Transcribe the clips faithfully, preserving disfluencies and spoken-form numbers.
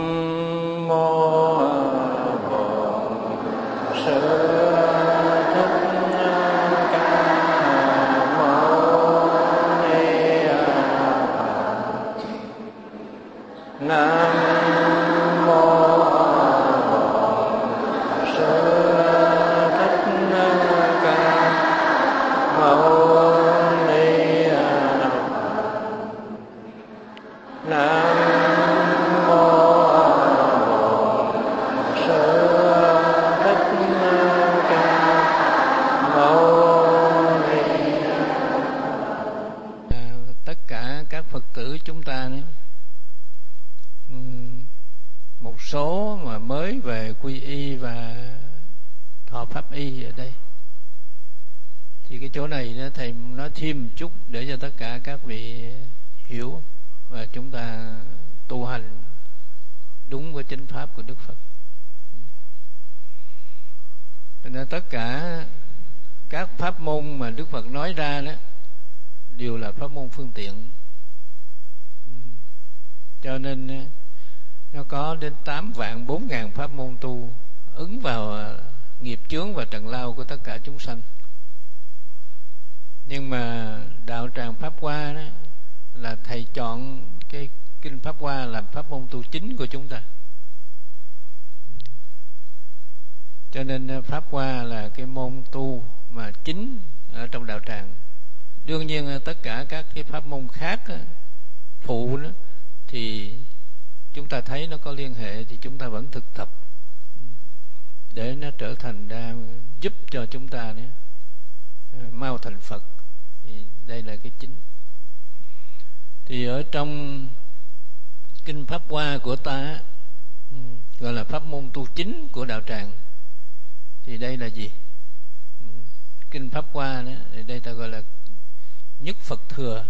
mô Bổn Sư Thích Ca Mâu Ni Phật. Nam mô Bổn Sư Thích Ca Mâu Ni Phật. Nam Phật tử chúng ta nữa, một số mà mới về quy y và thọ pháp y ở đây, thì cái chỗ này đó thầy nói thêm một chút để cho tất cả các vị hiểu và chúng ta tu hành đúng với chánh pháp của Đức Phật. Nên tất cả các pháp môn mà Đức Phật nói ra đó đều là pháp môn phương tiện. Cho nên nó có đến tám vạn bốn ngàn pháp môn tu ứng vào nghiệp chướng và trần lao của tất cả chúng sanh. Nhưng mà đạo tràng Pháp Hoa đó là thầy chọn cái kinh Pháp Hoa làm pháp môn tu chính của chúng ta. Cho nên Pháp Hoa là cái môn tu mà chính ở trong đạo tràng. Đương nhiên tất cả các cái pháp môn khác phụ đó thì chúng ta thấy nó có liên hệ thì chúng ta vẫn thực tập để nó trở thành ra giúp cho chúng ta nữa mau thành Phật. Thì đây là cái chính. Thì ở trong kinh Pháp Hoa của ta gọi là pháp môn tu chính của đạo tràng, thì đây là gì? Kinh Pháp Hoa đó, đây ta gọi là nhất Phật thừa.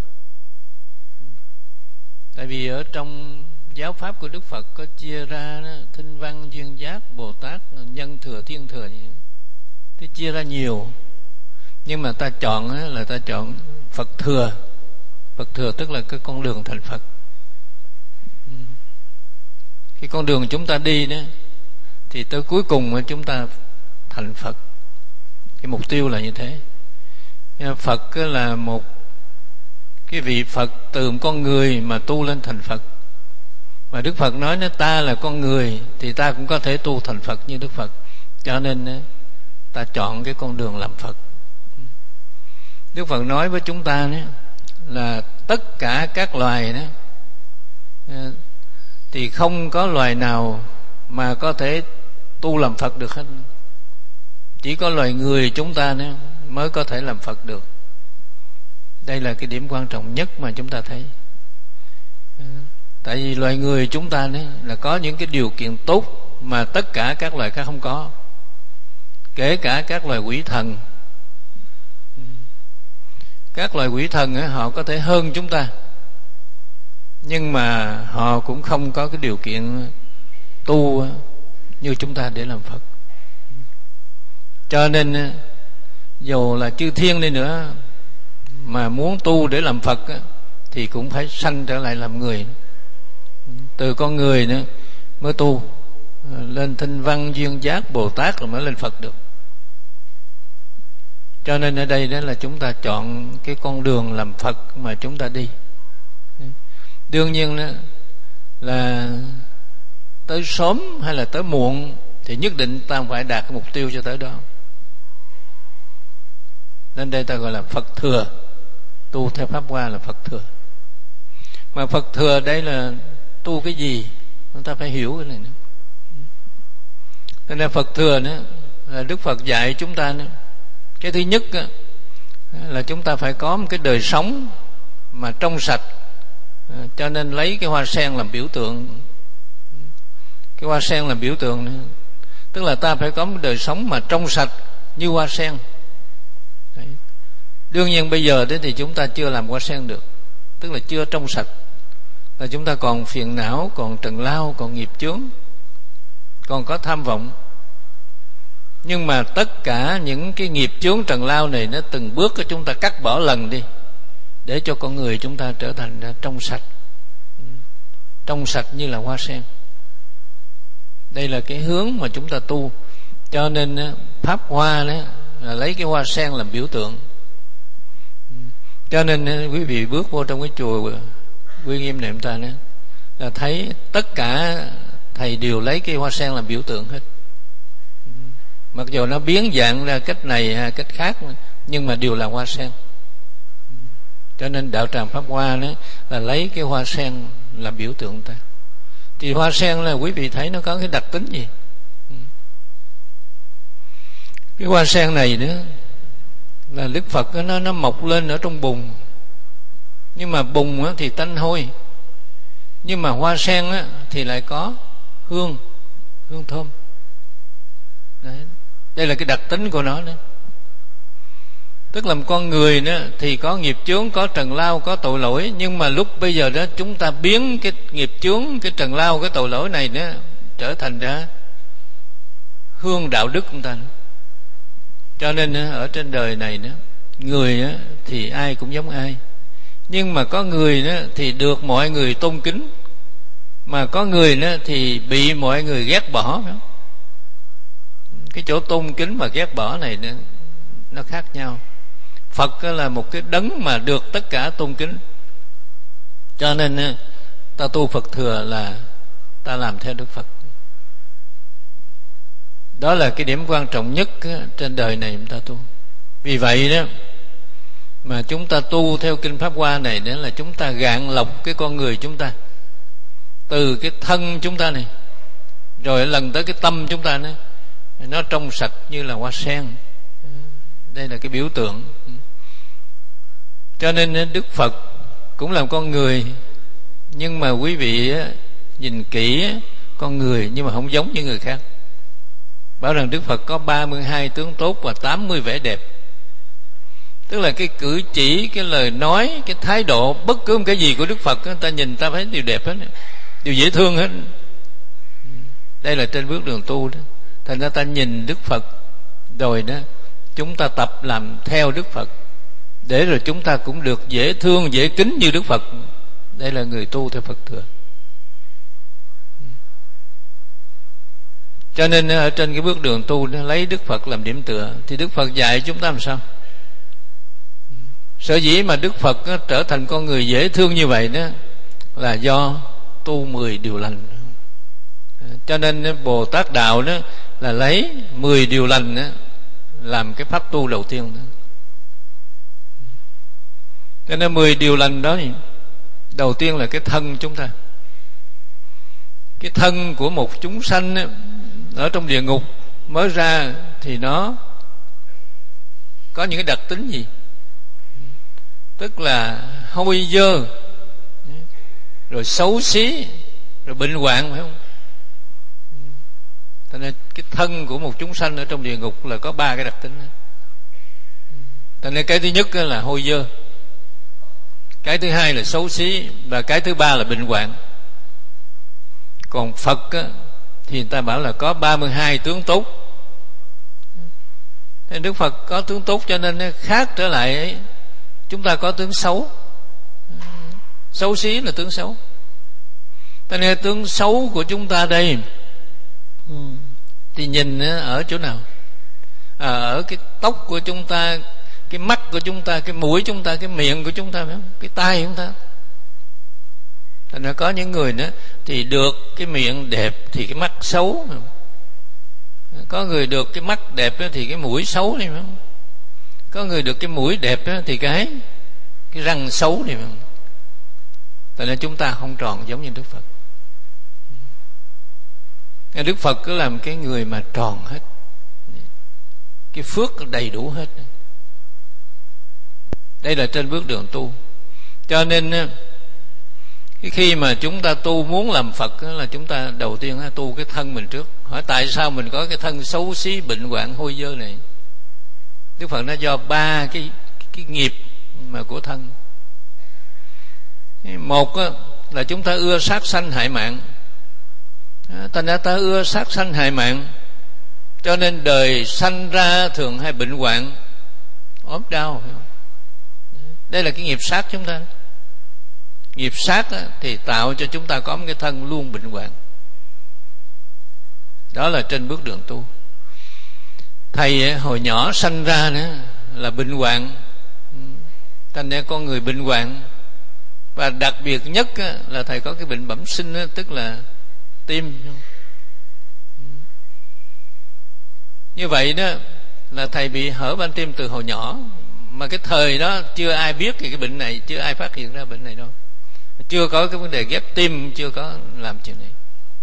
Tại vì ở trong giáo pháp của Đức Phật có chia ra đó, Thinh Văn, Duyên Giác, Bồ Tát, Nhân Thừa, Thiên Thừa, thì chia ra nhiều. Nhưng mà ta chọn đó, là ta chọn Phật Thừa. Phật Thừa tức là cái con đường thành Phật. Cái con đường chúng ta đi đó thì tới cuối cùng chúng ta thành Phật. Cái mục tiêu là như thế. Phật là một cái vị Phật từ một con người mà tu lên thành Phật. Mà Đức Phật nói nếu ta là con người thì ta cũng có thể tu thành Phật như Đức Phật. Cho nên ta chọn cái con đường làm Phật. Đức Phật nói với chúng ta là tất cả các loài đó thì không có loài nào mà có thể tu làm Phật được hết. Chỉ có loài người chúng ta mới có thể làm Phật được. Đây là cái điểm quan trọng nhất mà chúng ta thấy. Tại vì loài người chúng ta đấy là có những cái điều kiện tốt mà tất cả các loài khác không có. Kể cả các loài quỷ thần. Các loài quỷ thần ấy, họ có thể hơn chúng ta, nhưng mà họ cũng không có cái điều kiện tu như chúng ta để làm Phật. Cho nên dù là chư thiên đi nữa mà muốn tu để làm Phật thì cũng phải sanh trở lại làm người. Từ con người nữa mới tu lên Thinh Văn, Duyên Giác, Bồ Tát rồi mới lên Phật được. Cho nên ở đây đó là chúng ta chọn cái con đường làm Phật mà chúng ta đi. Đương nhiên đó là tới sớm hay là tới muộn thì nhất định ta phải đạt cái mục tiêu cho tới đó. Nên đây ta gọi là Phật thừa. Tu theo Pháp Hoa là Phật thừa. Mà Phật thừa đây là tu cái gì? Chúng ta phải hiểu cái này nữa. Nên là Phật thừa nữa là Đức Phật dạy chúng ta nữa. Cái thứ nhất là chúng ta phải có một cái đời sống mà trong sạch. Cho nên lấy cái hoa sen làm biểu tượng. Cái hoa sen làm biểu tượng nữa. Tức là ta phải có một đời sống mà trong sạch như hoa sen. Đấy. Đương nhiên bây giờ đấy thì chúng ta chưa làm hoa sen được, tức là chưa trong sạch, là chúng ta còn phiền não, còn trần lao, còn nghiệp chướng, còn có tham vọng. Nhưng mà tất cả những cái nghiệp chướng trần lao này nó từng bước cho chúng ta cắt bỏ lần đi, để cho con người chúng ta trở thành trong sạch, trong sạch như là hoa sen. Đây là cái hướng mà chúng ta tu. Cho nên pháp hoa đó là lấy cái hoa sen làm biểu tượng. Cho nên quý vị bước vô trong cái chùa Quy Nghiêm này, chúng ta đó là thấy tất cả thầy đều lấy cái hoa sen làm biểu tượng hết. Mặc dù nó biến dạng ra cách này hay cách khác, nhưng mà đều là hoa sen. Cho nên đạo tràng pháp hoa đó là lấy cái hoa sen làm biểu tượng ta. Thì hoa sen là quý vị thấy nó có cái đặc tính gì? Cái hoa sen này nữa là Đức Phật nó nó mọc lên ở trong bùn, nhưng mà bùn thì tanh hôi, nhưng mà hoa sen thì lại có hương hương thơm. Đấy. Đây là cái đặc tính của nó đấy. Tức là một con người đó thì có nghiệp chướng, có trần lao, có tội lỗi, nhưng mà lúc bây giờ đó chúng ta biến cái nghiệp chướng, cái trần lao, cái tội lỗi này đó trở thành ra hương đạo đức của chúng ta. Cho nên ở trên đời này đó, người thì ai cũng giống ai, nhưng mà có người đó thì được mọi người tôn kính, mà có người đó thì bị mọi người ghét bỏ. Cái chỗ tôn kính và ghét bỏ này nó, nó khác nhau. Phật là một cái đấng mà được tất cả tôn kính. Cho nên ta tu Phật thừa là ta làm theo Đức Phật. Đó là cái điểm quan trọng nhất trên đời này chúng ta tu. Vì vậy đó mà chúng ta tu theo Kinh Pháp Hoa này, đó là chúng ta gạn lọc cái con người chúng ta từ cái thân chúng ta này, rồi lần tới cái tâm chúng ta nữa, nó trong sạch như là hoa sen. Đây là cái biểu tượng. Cho nên Đức Phật cũng là con người, nhưng mà quý vị nhìn kỹ con người nhưng mà không giống như người khác. Bảo rằng Đức Phật có ba mươi hai tướng tốt và tám mươi vẻ đẹp. Tức là cái cử chỉ, cái lời nói, cái thái độ, bất cứ một cái gì của Đức Phật, người ta nhìn ta thấy đều đẹp hết, đều dễ thương hết. Đây là trên bước đường tu đó. Thành ra ta nhìn Đức Phật rồi đó, chúng ta tập làm theo Đức Phật, để rồi chúng ta cũng được dễ thương, dễ kính như Đức Phật. Đây là người tu theo Phật thừa. Cho nên ở trên cái bước đường tu nó lấy Đức Phật làm điểm tựa. Thì Đức Phật dạy chúng ta làm sao? Sở dĩ mà Đức Phật trở thành con người dễ thương như vậy đó là do tu mười điều lành. Cho nên Bồ Tát Đạo đó là lấy mười điều lành đó làm cái pháp tu đầu tiên đó. Cho nên mười điều lành đó, đầu tiên là cái thân chúng ta. Cái thân của một chúng sanh đó, ở trong địa ngục mới ra thì nó có những cái đặc tính gì? Tức là hôi dơ, rồi xấu xí, rồi bệnh hoạn, phải không? Cho nên cái thân của một chúng sanh ở trong địa ngục là có ba cái đặc tính đó. Cho nên cái thứ nhất là hôi dơ, cái thứ hai là xấu xí, và cái thứ ba là bệnh hoạn. Còn Phật á, thì người ta bảo là có ba mươi hai tướng tốt. Thế Đức Phật có tướng tốt, cho nên khác trở lại ấy, chúng ta có tướng xấu. Xấu xí là tướng xấu. Cho nên tướng xấu của chúng ta đây thì nhìn ở chỗ nào? À, ở cái tóc của chúng ta, cái mắt của chúng ta, cái mũi chúng ta, cái miệng của chúng ta, phải không? Cái tai của chúng ta. Thành ra có những người nữa thì được cái miệng đẹp thì cái mắt xấu, có người được cái mắt đẹp thì cái mũi xấu đi, phải không? Có người được cái mũi đẹp thì cái cái răng xấu đi, phải không? Tại nên chúng ta không tròn giống như Đức Phật. Đức Phật cứ làm cái người mà tròn hết, cái phước đầy đủ hết. Đây là trên bước đường tu. Cho nên cái khi mà chúng ta tu muốn làm Phật là chúng ta đầu tiên tu cái thân mình trước. Hỏi tại sao mình có cái thân xấu xí, bệnh hoạn, hôi dơ này? Đức Phật nó do ba cái cái nghiệp mà của thân. Một là chúng ta ưa sát sanh hại mạng. Thành ra ta ưa sát sanh hại mạng, cho nên đời sanh ra thường hay bệnh hoạn, ốm đau. Đây là cái nghiệp sát chúng ta. Nghiệp sát thì tạo cho chúng ta có một cái thân luôn bệnh hoạn. Đó là trên bước đường tu. Thầy hồi nhỏ sanh ra nữa là bệnh hoạn, thành ra con người bệnh hoạn, và đặc biệt nhất là thầy có cái bệnh bẩm sinh, tức là tim. Như vậy đó là thầy bị hở van tim từ hồi nhỏ, mà cái thời đó chưa ai biết về cái bệnh này, chưa ai phát hiện ra bệnh này đâu, chưa có cái vấn đề ghép tim, chưa có làm chuyện này.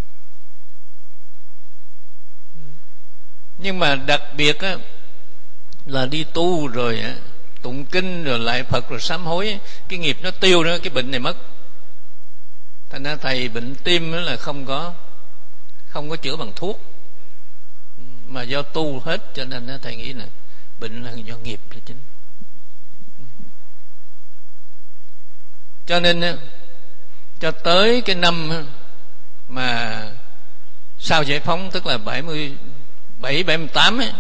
Nhưng mà đặc biệt á, là đi tu rồi á, tụng kinh rồi lại Phật rồi sám hối, cái nghiệp nó tiêu đó, cái bệnh này mất. Thành ra thầy bệnh tim đó là không có không có chữa bằng thuốc, mà do tu hết, cho nên thầy nghĩ là bệnh là do nghiệp là chính. Cho nên cho tới cái năm mà sau giải phóng, tức là bảy mươi bảy, bảy mươi tám ấy,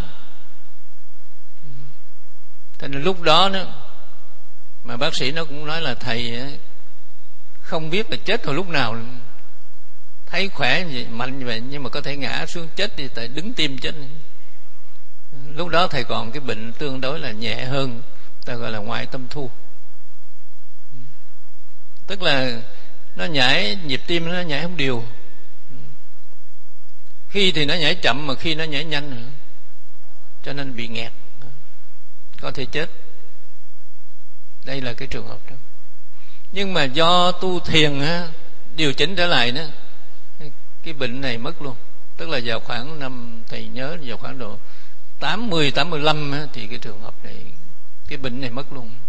thế nên lúc đó đó mà bác sĩ nó cũng nói là thầy không biết là chết hồi lúc nào, thấy khỏe như vậy, mạnh như vậy, nhưng mà có thể ngã xuống chết đi, tại đứng tim chết. Lúc đó thầy còn cái bệnh tương đối là nhẹ hơn, ta gọi là ngoại tâm thu, tức là nó nhảy nhịp tim, nó nhảy không đều, khi thì nó nhảy chậm mà khi nó nhảy nhanh nữa, cho nên bị nghẹt, có thể chết. Đây là cái trường hợp đó. Nhưng mà do tu thiền á, điều chỉnh trở lại đó, cái bệnh này mất luôn. Tức là vào khoảng năm thầy nhớ vào khoảng độ tám mươi, tám mươi lăm á, thì cái trường hợp này, cái bệnh này mất luôn.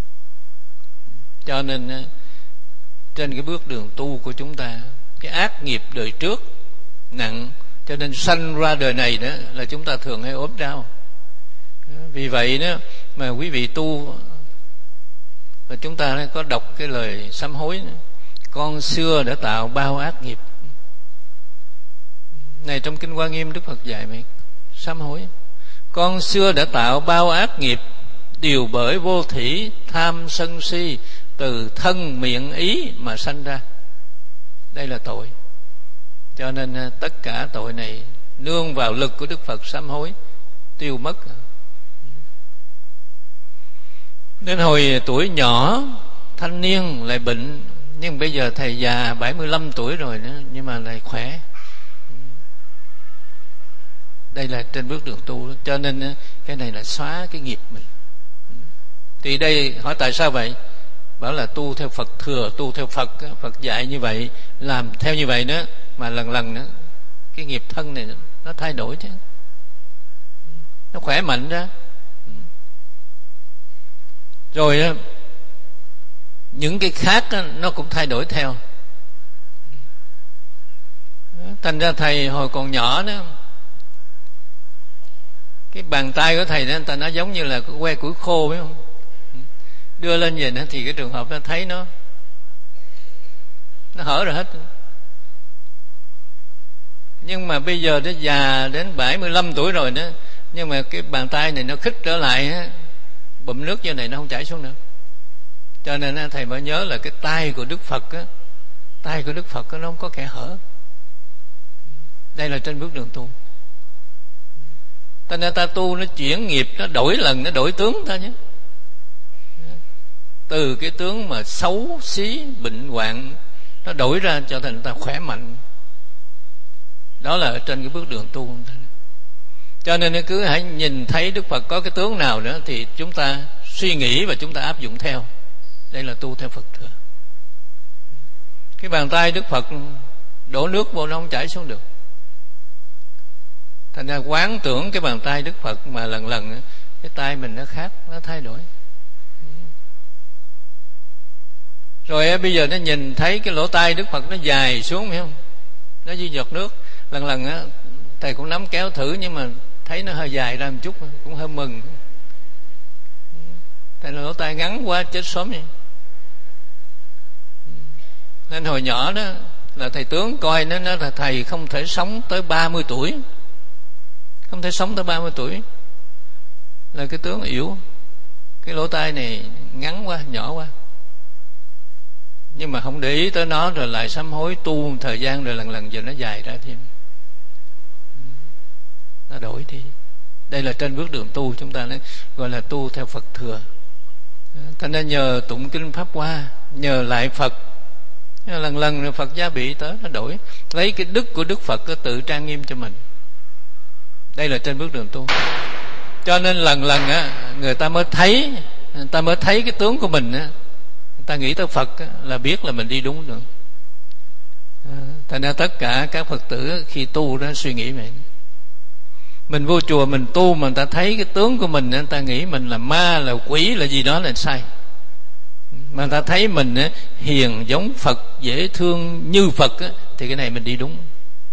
Cho nên á, trên cái bước đường tu của chúng ta, cái ác nghiệp đời trước nặng, cho nên sanh ra đời này đó là chúng ta thường hay ốm đau. Vì vậy đó mà quý vị tu, và chúng ta có đọc cái lời sám hối nữa. Con xưa đã tạo bao ác nghiệp. Này trong Kinh Hoa Nghiêm Đức Phật dạy vậy, sám hối. Con xưa đã tạo bao ác nghiệp, đều bởi vô thỉ tham sân si, từ thân miệng ý mà sanh ra. Đây là tội. Cho nên tất cả tội này nương vào lực của Đức Phật sám hối tiêu mất. Đến hồi tuổi nhỏ thanh niên lại bệnh, nhưng bây giờ thầy già bảy mươi lăm tuổi rồi nữa, nhưng mà lại khỏe. Đây là trên bước đường tu. Cho nên cái này là xóa cái nghiệp mình. Thì đây hỏi tại sao vậy? Bảo là tu theo Phật thừa, tu theo Phật, Phật dạy như vậy, làm theo như vậy nữa, mà lần lần nữa cái nghiệp thân này nó thay đổi chứ, nó khỏe mạnh ra. Rồi những cái khác nó cũng thay đổi theo. Thành ra thầy hồi còn nhỏ đó, cái bàn tay của thầy đó, người ta nó giống như là cái que củi khô, biết không? Đưa lên vậy đó, thì cái trường hợp nó thấy nó nó hở rồi hết. Nhưng mà bây giờ nó già đến bảy mươi lăm tuổi rồi đó, nhưng mà cái bàn tay này nó khích trở lại á, bụm nước như này nó không chảy xuống nữa. Cho nên thầy mới nhớ là cái tay của Đức Phật á, tay của Đức Phật á, nó không có kẻ hở. Đây là trên bước đường tu. Ta nên ta tu nó chuyển nghiệp, nó đổi lần, nó đổi tướng thôi nhé. Từ cái tướng mà xấu xí, bệnh hoạn, nó đổi ra cho thành ta khỏe mạnh. Đó là ở trên cái bước đường tu. Cho nên cứ hãy nhìn thấy Đức Phật có cái tướng nào nữa thì chúng ta suy nghĩ và chúng ta áp dụng theo. Đây là tu theo Phật thừa. Cái bàn tay Đức Phật đổ nước vô nó không chảy xuống được. Thành ra quán tưởng cái bàn tay Đức Phật mà lần lần cái tay mình nó khác, nó thay đổi. Rồi bây giờ nó nhìn thấy cái lỗ tai Đức Phật nó dài xuống, phải không? Nó như giọt nước. Lần lần á thầy cũng nắm kéo thử, nhưng mà thấy nó hơi dài ra một chút, cũng hơi mừng. Tại lỗ tai ngắn quá chết sớm vậy. Nên hồi nhỏ đó là thầy tướng coi nó, nó là thầy không thể sống tới ba mươi tuổi. Không thể sống tới ba mươi tuổi. Là cái tướng yếu. Cái lỗ tai này ngắn quá, nhỏ quá. Nhưng mà không để ý tới nó, rồi lại sám hối tu một thời gian, rồi lần lần giờ nó dài ra thêm. nó đổi đi. Đây là trên bước đường tu, chúng ta nói gọi là tu theo Phật thừa. Thành ra nhờ tụng kinh Pháp Hoa, nhờ lại Phật, lần lần Phật gia bị tới nó đổi, lấy cái đức của Đức Phật tự trang nghiêm cho mình. Đây là trên bước đường tu. Cho nên lần lần á, người ta mới thấy, người ta mới thấy cái tướng của mình á, người ta nghĩ tới Phật á, là biết là mình đi đúng được. Thành ra tất cả các Phật tử khi tu đó suy nghĩ vậy. Mình vô chùa mình tu mà người ta thấy cái tướng của mình, người ta nghĩ mình là ma, là quỷ, là gì đó là sai. Mà người ta thấy mình á, hiền giống Phật, dễ thương như Phật á, thì cái này mình đi đúng.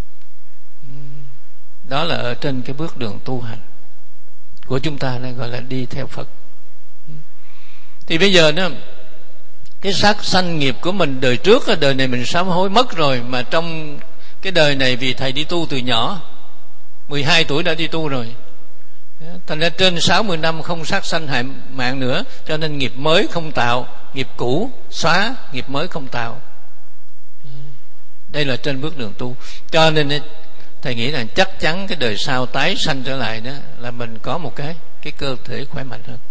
Đó là ở trên cái bước đường tu hành của chúng ta, này gọi là đi theo Phật. Thì bây giờ đó, cái sát sanh nghiệp của mình đời trước, đời này mình sám hối mất rồi, mà trong cái đời này vì thầy đi tu từ nhỏ, mười hai tuổi đã đi tu rồi, thành ra trên sáu mươi năm không sát sanh hại mạng nữa, cho nên nghiệp mới không tạo, nghiệp cũ xóa, nghiệp mới không tạo. Đây là trên bước đường tu. Cho nên thầy nghĩ rằng chắc chắn cái đời sau tái sanh trở lại đó là mình có một cái cái cơ thể khỏe mạnh hơn.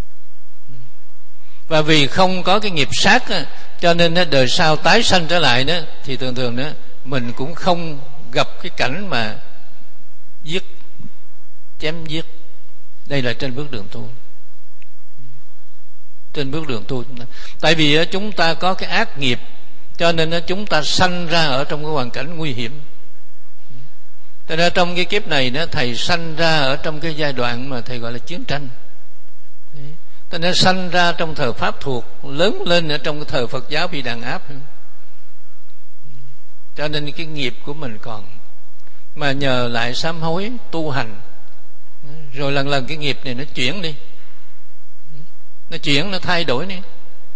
Và vì không có cái nghiệp sát á, cho nên á, đời sau tái sanh trở lại đó thì thường thường đó mình cũng không gặp cái cảnh mà giết, chém giết. Đây là trên bước đường tu. Trên bước đường tu chúng ta. Tại vì á, chúng ta có cái ác nghiệp, cho nên á, chúng ta sanh ra ở trong cái hoàn cảnh nguy hiểm. Thế ra trong cái kiếp này đó, thầy sanh ra ở trong cái giai đoạn mà thầy gọi là chiến tranh. Thế nên sanh ra trong thời Pháp thuộc, lớn lên ở trong cái thời Phật giáo bị đàn áp. Cho nên cái nghiệp của mình còn, mà nhờ lại sám hối tu hành, rồi lần lần cái nghiệp này nó chuyển đi, nó chuyển, nó thay đổi đi.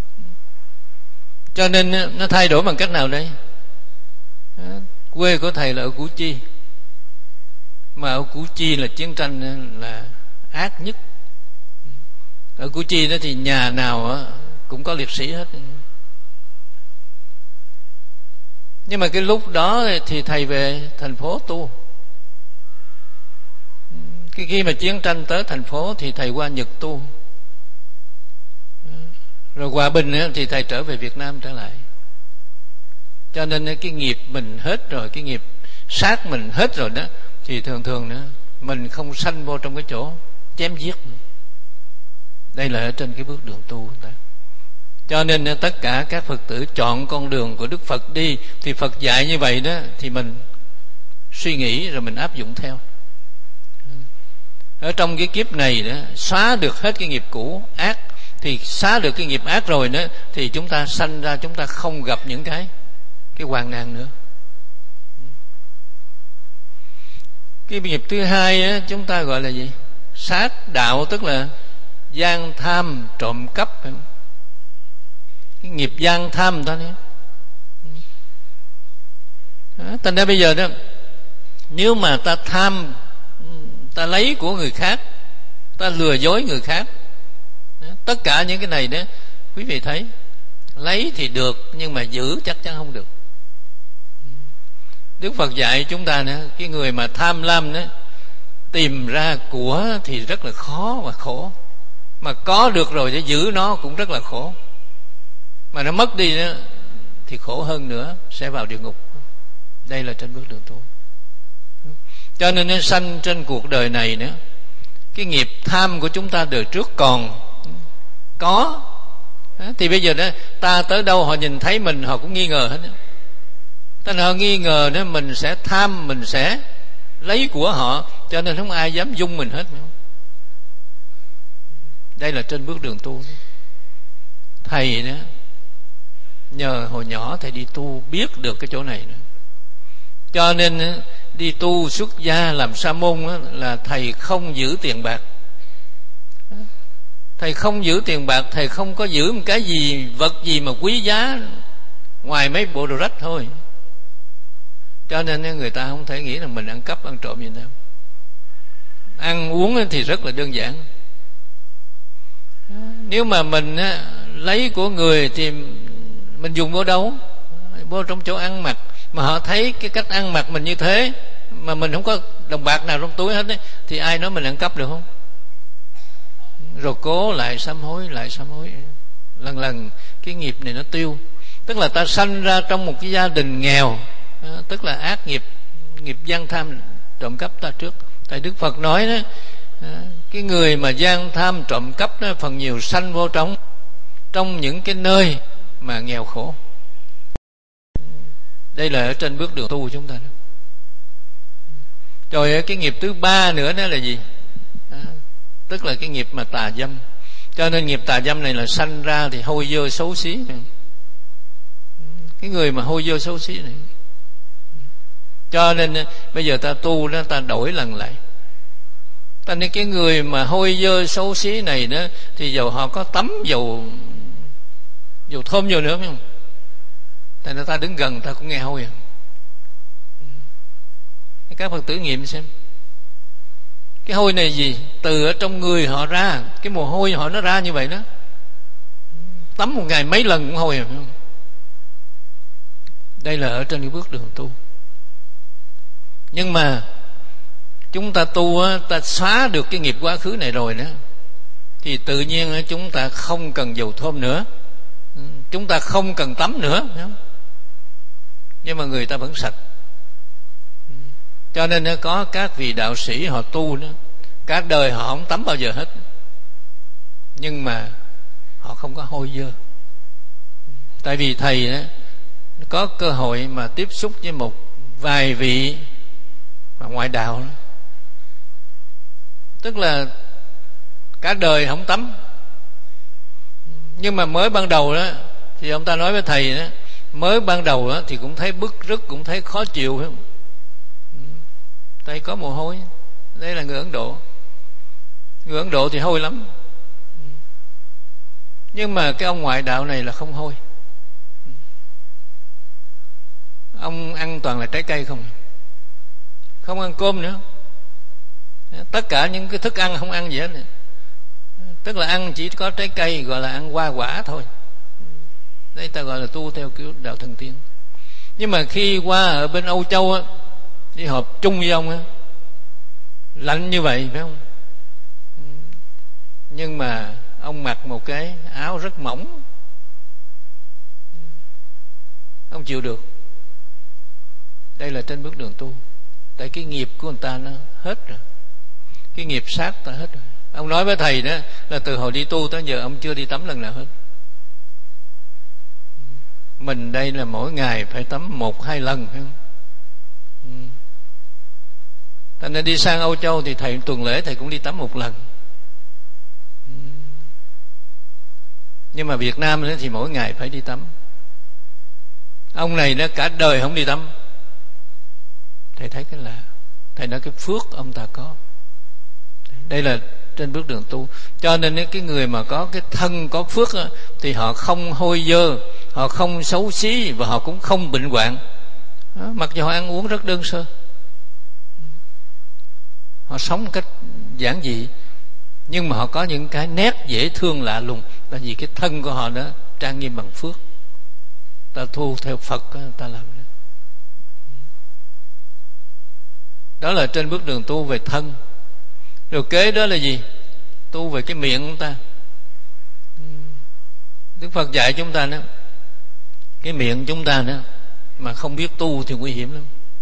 Cho nên nó thay đổi bằng cách nào đây? Quê của thầy là ở Củ Chi, mà ở Củ Chi là chiến tranh là ác nhất. Ở Củ Chi đó thì nhà nào cũng có liệt sĩ hết. Nhưng mà cái lúc đó thì thầy về thành phố tu. Cái khi mà chiến tranh tới thành phố thì thầy qua Nhật tu. Rồi hòa bình thì thầy trở về Việt Nam trở lại. Cho nên cái nghiệp mình hết rồi, cái nghiệp sát mình hết rồi đó, thì thường thường nữa mình không sanh vô trong cái chỗ chém giết nữa. Đây là ở trên cái bước đường tu ta. Cho nên tất cả các Phật tử chọn con đường của Đức Phật đi, thì Phật dạy như vậy đó, thì mình suy nghĩ rồi mình áp dụng theo. Ở trong cái kiếp này đó, xóa được hết cái nghiệp cũ ác, thì xóa được cái nghiệp ác rồi đó, thì chúng ta sanh ra, chúng ta không gặp những cái cái hoạn nạn nữa. Cái nghiệp thứ hai á, chúng ta gọi là gì? Sát đạo, tức là gian tham, trộm cắp. Cái nghiệp gian tham ta đấy. Thành ra bây giờ đó, nếu mà ta tham, ta lấy của người khác, ta lừa dối người khác, tất cả những cái này đó, quý vị thấy, lấy thì được nhưng mà giữ chắc chắn không được. Đức Phật dạy chúng ta nữa, cái người mà tham lam đó, tìm ra của thì rất là khó và khổ, mà có được rồi để giữ nó cũng rất là khổ, mà nó mất đi đó thì khổ hơn nữa, sẽ vào địa ngục. Đây là trên bước đường tu. Cho nên nó sanh trên cuộc đời này nữa, cái nghiệp tham của chúng ta đời trước còn có, thì bây giờ đó ta tới đâu họ nhìn thấy mình họ cũng nghi ngờ hết. Ta họ nghi ngờ đó mình sẽ tham, mình sẽ lấy của họ, cho nên không ai dám dung mình hết. Đây là trên bước đường tu. Thầy đó, nhờ hồi nhỏ thầy đi tu biết được cái chỗ này nữa. Cho nên đi tu xuất gia làm sa môn là thầy không giữ tiền bạc. Thầy không giữ tiền bạc, thầy không có giữ một cái gì, vật gì mà quý giá ngoài mấy bộ đồ rách thôi. Cho nên người ta không thể nghĩ là mình ăn cắp, ăn trộm gì đâu. Ăn uống thì rất là đơn giản. Nếu mà mình lấy của người thì mình dùng vô đâu? Vô trong chỗ ăn mặc. Mà họ thấy cái cách ăn mặc mình như thế mà mình không có đồng bạc nào trong túi hết ấy, thì ai nói mình ăn cắp được không? Rồi cố lại sám hối, lại sám hối, lần lần cái nghiệp này nó tiêu. Tức là ta sanh ra trong một cái gia đình nghèo, tức là ác nghiệp, nghiệp gian tham trộm cắp ta trước. Tại Đức Phật nói đó, cái người mà gian tham trộm cắp đó, phần nhiều sanh vô trong trong những cái nơi mà nghèo khổ. Đây là ở trên bước đường tu chúng ta đó. Rồi cái nghiệp thứ ba nữa đó là gì? À, tức là cái nghiệp mà tà dâm. Cho nên nghiệp tà dâm này là sanh ra thì hôi dơ xấu xí. Cái người mà hôi dơ xấu xí này. Cho nên bây giờ ta tu đó, ta đổi lần lại. Ta nên cái người mà hôi dơ xấu xí này đó, thì dầu họ có tắm dầu dầu thơm vô nữa phải không? Tại nên ta đứng gần ta cũng nghe hôi à. Các Phật tử nghiệm xem, cái hôi này gì? Từ ở trong người họ ra, cái mồ hôi họ nó ra như vậy đó. Tắm một ngày mấy lần cũng hôi à, phải không? Đây là ở trên cái bước đường tu. Nhưng mà chúng ta tu, ta xóa được cái nghiệp quá khứ này rồi đó, thì tự nhiên chúng ta không cần dầu thơm nữa, chúng ta không cần tắm nữa, phải không? Nhưng mà người ta vẫn sạch. Cho nên có các vị đạo sĩ họ tu đó, cả đời họ không tắm bao giờ hết, nhưng mà họ không có hôi dơ. Tại vì thầy đó, có cơ hội mà tiếp xúc với một vài vị mà ngoại đạo đó. Tức là cả đời không tắm, nhưng mà mới ban đầu đó thì ông ta nói với thầy đó, mới ban đầu đó thì cũng thấy bức rứt, cũng thấy khó chịu, phải không? Tại có mồ hôi. Đây là người Ấn Độ. Người Ấn Độ thì hôi lắm, nhưng mà cái ông ngoại đạo này là không hôi. Ông ăn toàn là trái cây không, không ăn cơm nữa. Tất cả những cái thức ăn không ăn gì hết. Tức là ăn chỉ có trái cây, gọi là ăn hoa quả thôi. Đây ta gọi là tu theo kiểu đạo thần tiên. Nhưng mà khi qua ở bên Âu Châu á, đi họp chung với ông á, lạnh như vậy phải không? Nhưng mà ông mặc một cái áo rất mỏng, ông chịu được. Đây là trên bước đường tu. Tại cái nghiệp của người ta nó hết rồi, cái nghiệp sát ta hết rồi. Ông nói với thầy đó là từ hồi đi tu tới giờ ông chưa đi tắm lần nào hết. Mình đây là mỗi ngày phải tắm một hai lần, phải không? Thành nên đi sang Âu Châu thì thầy tuần lễ thầy cũng đi tắm một lần. Nhưng mà Việt Nam thì mỗi ngày phải đi tắm. Ông này nó cả đời không đi tắm. Thầy thấy cái là thầy nói cái phước ông ta có. Đây là trên bước đường tu. Cho nên cái người mà có cái thân có phước đó, thì họ không hôi dơ, họ không xấu xí, và họ cũng không bệnh hoạn. Mặc dù họ ăn uống rất đơn sơ, họ sống một cách giản dị, nhưng mà họ có những cái nét dễ thương lạ lùng. Tại vì cái thân của họ đó trang nghiêm bằng phước. Ta thu theo Phật ta làm đó. Đó là trên bước đường tu về thân. Rồi kế đó là gì? Tu về cái miệng của chúng ta. Đức Phật dạy chúng ta đó, cái miệng chúng ta đó mà không biết tu thì nguy hiểm lắm.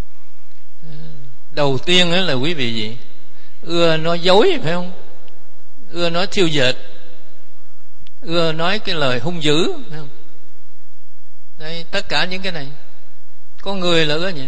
Đầu tiên đó là quý vị gì? Ưa nói dối, phải không? Ưa nói thiêu dệt, ưa nói cái lời hung dữ, phải không? Đây, tất cả những cái này có người là ưa nhịn.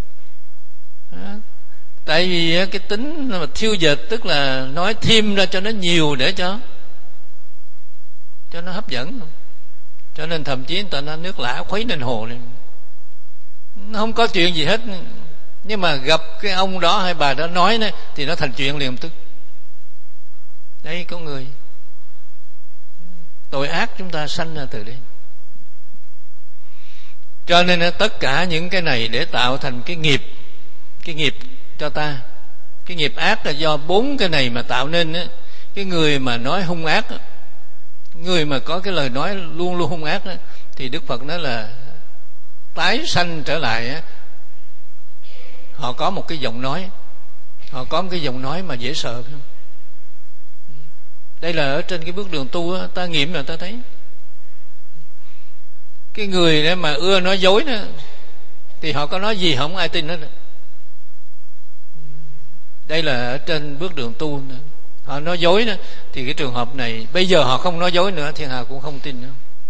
Tại vì cái tính mà thiêu dệt, tức là nói thêm ra cho nó nhiều để cho cho nó hấp dẫn. Cho nên thậm chí người ta nói nước lã khuấy lên hồ này. Nó không có chuyện gì hết, nhưng mà gặp cái ông đó hay bà đó nói này, thì nó thành chuyện liền tức. Đấy, có người tội ác chúng ta sanh ra từ đây. Cho nên tất cả những cái này để tạo thành cái nghiệp, cái nghiệp cho ta. Cái nghiệp ác là do bốn cái này mà tạo nên á. Cái người mà nói hung ác á, người mà có cái lời nói luôn luôn hung ác á, thì Đức Phật nói là tái sanh trở lại á, họ có một cái giọng nói, họ có một cái giọng nói mà dễ sợ, phải không? Đây là ở trên cái bước đường tu á, ta nghiệm là ta thấy cái người đó mà ưa nói dối đó, thì họ có nói gì không ai tin hết. Đây là ở trên bước đường tu nữa. Họ nói dối đó, thì cái trường hợp này bây giờ họ không nói dối nữa, thiên hạ cũng không tin nữa.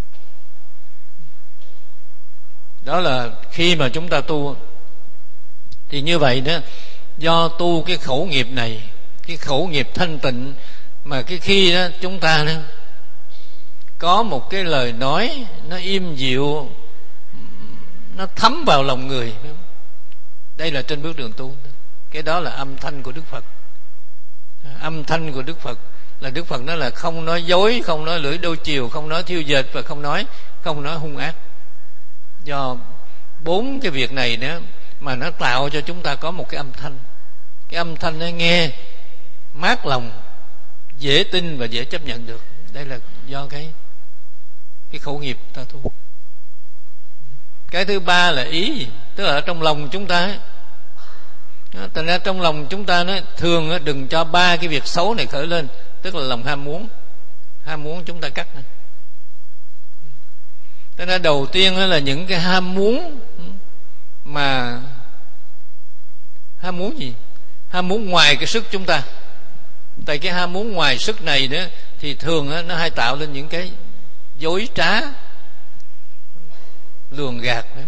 Đó là khi mà chúng ta tu thì như vậy đó, do tu cái khẩu nghiệp này, cái khẩu nghiệp thanh tịnh, mà cái khi đó chúng ta đó có một cái lời nói nó im dịu, nó thấm vào lòng người. Đây là trên bước đường tu. Cái đó là âm thanh của Đức Phật. Âm thanh của Đức Phật là Đức Phật nói là không nói dối, không nói lưỡi đôi chiều, không nói thiêu dệt, và không nói không nói hung ác. Do bốn cái việc này đó mà nó tạo cho chúng ta có một cái âm thanh. Cái âm thanh nó nghe mát lòng, dễ tin và dễ chấp nhận được. Đây là do cái cái khẩu nghiệp ta tu. Cái thứ ba là ý, tức là ở trong lòng chúng ta ấy. Thành ra trong lòng chúng ta nói thường đừng cho ba cái việc xấu này khởi lên, tức là lòng ham muốn. Ham muốn chúng ta cắt. Thành ra đầu tiên là những cái ham muốn, mà ham muốn gì? Ham muốn ngoài cái sức chúng ta. Tại cái ham muốn ngoài sức này đó thì thường nó hay tạo lên những cái dối trá, lường gạt đó.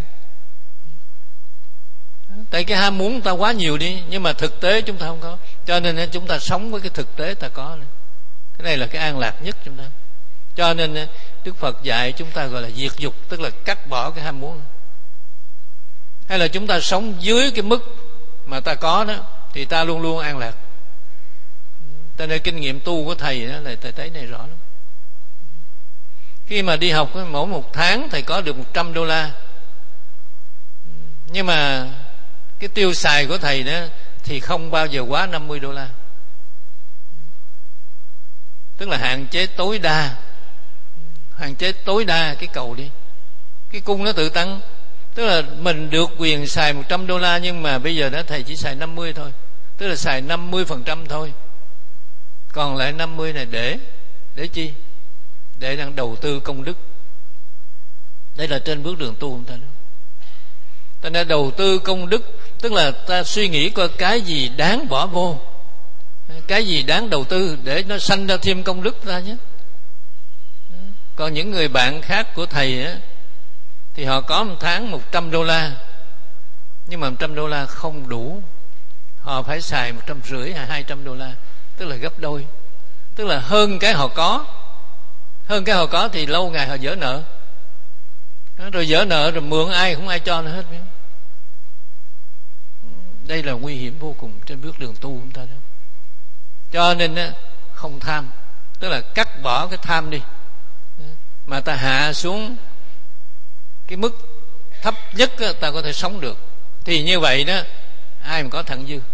Tại cái ham muốn ta quá nhiều đi, nhưng mà thực tế chúng ta không có, cho nên chúng ta sống với cái thực tế ta có. Cái này là cái an lạc nhất chúng ta. Cho nên Đức Phật dạy chúng ta gọi là diệt dục, tức là cắt bỏ cái ham muốn. Hay là chúng ta sống dưới cái mức mà ta có đó, thì ta luôn luôn an lạc. Cho nên kinh nghiệm tu của thầy đó là thầy thấy này rõ lắm. Khi mà đi học mỗi một tháng thầy có được một trăm đô la, nhưng mà cái tiêu xài của thầy đó thì không bao giờ quá năm mươi đô la. Tức là hạn chế tối đa, hạn chế tối đa cái cầu đi. Cái cung nó tự tăng. Tức là mình được quyền xài một trăm đô la, nhưng mà bây giờ đó thầy chỉ xài năm mươi thôi. Tức là xài năm mươi phần trăm thôi. Còn lại năm mươi này để Để chi? Để đang đầu tư công đức. Đây là trên bước đường tu chúng ta đó. Ta đã đầu tư công đức, tức là ta suy nghĩ coi cái gì đáng bỏ vô, cái gì đáng đầu tư để nó sanh ra thêm công đức ra nhé. Còn những người bạn khác của thầy á, thì họ có một tháng một trăm đô la, nhưng mà một trăm đô la không đủ, họ phải xài một trăm rưỡi hay hai trăm đô la, tức là gấp đôi. Tức là hơn cái họ có, hơn cái họ có thì lâu ngày họ dỡ nợ, rồi dỡ nợ rồi mượn ai không ai cho nữa hết. Đây là nguy hiểm vô cùng trên bước đường tu chúng ta đó. Cho nên không tham, tức là cắt bỏ cái tham đi, mà ta hạ xuống cái mức thấp nhất ta có thể sống được. Thì như vậy đó, ai mà có thặng dư.